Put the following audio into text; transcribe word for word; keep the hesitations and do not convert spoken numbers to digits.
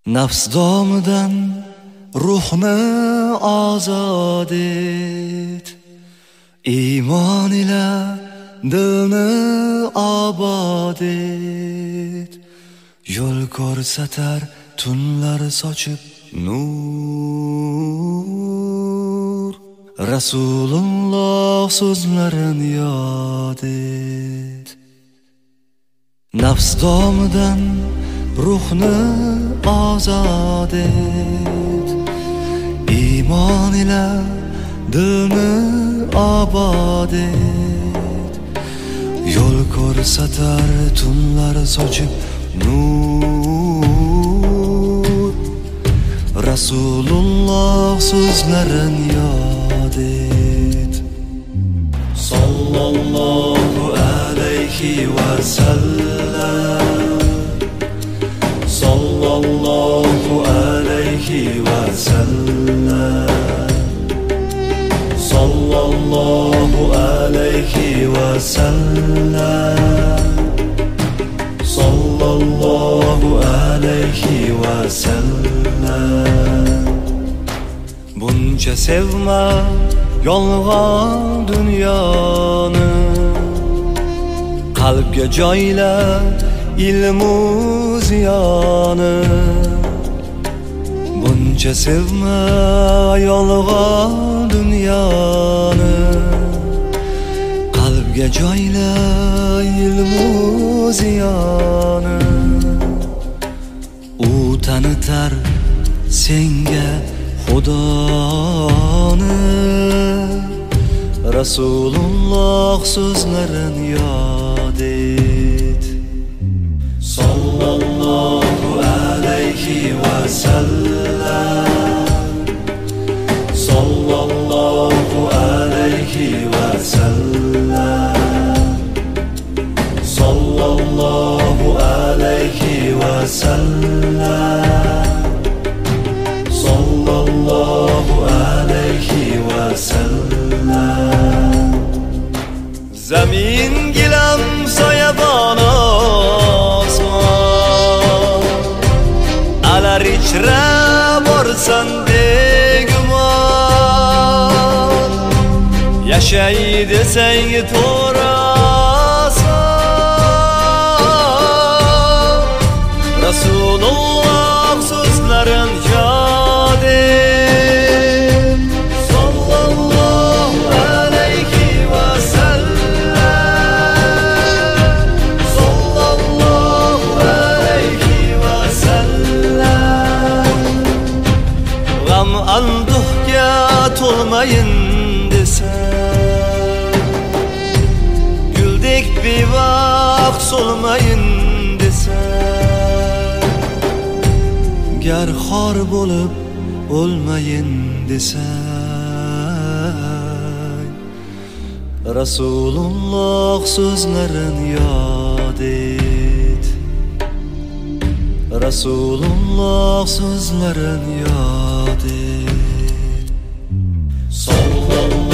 Nafs domidan ruhni ozod et, iymon ila dilni obod et. Yo'l ko'rsatar tunlar sochib nur, Rasululloh so'zlarin yod et. Nafs domidan ruhni ozod et, iymon ila dilni obod et. Yo'l ko'rsatar tunlar sochib nur, Rasululloh so'zlarin yod et. Sallallohu alayhi va sallam, sallallohu alayhi va sallam, sallallohu alayhi va sallam, sallallohu alayhi va sallam. Buncha sevma yolg'on dunyoni, qalbga joyla ilmu ziyoni. Buncha sevma yolg'on dunyoni, qalbga joyla ilmu ziyoni. U tanitar senga Xudoni, Rasululloh so'zlarin yod et. Sallallohu alayhi va sallam, sallallohu alayhi va sallam, sallallohu alayhi va sallam, sallallohu alayhi va sallam. Zamin gilam soyabon osmon, alar ichra borsan begumon. Yashay desang to'rasan, Rasululloh so'zlarin yod et. Sallallohu alayhi va sallam, sallallohu alayhi va sallam. G'am anduhga to'lmayin desa, guldek bevaqt so'lmayin desa, gar xor bo'lib o'lmayin desang, Rasululloh so'zlarin yod et. Rasululloh so'zlarin yod et. Sallallohu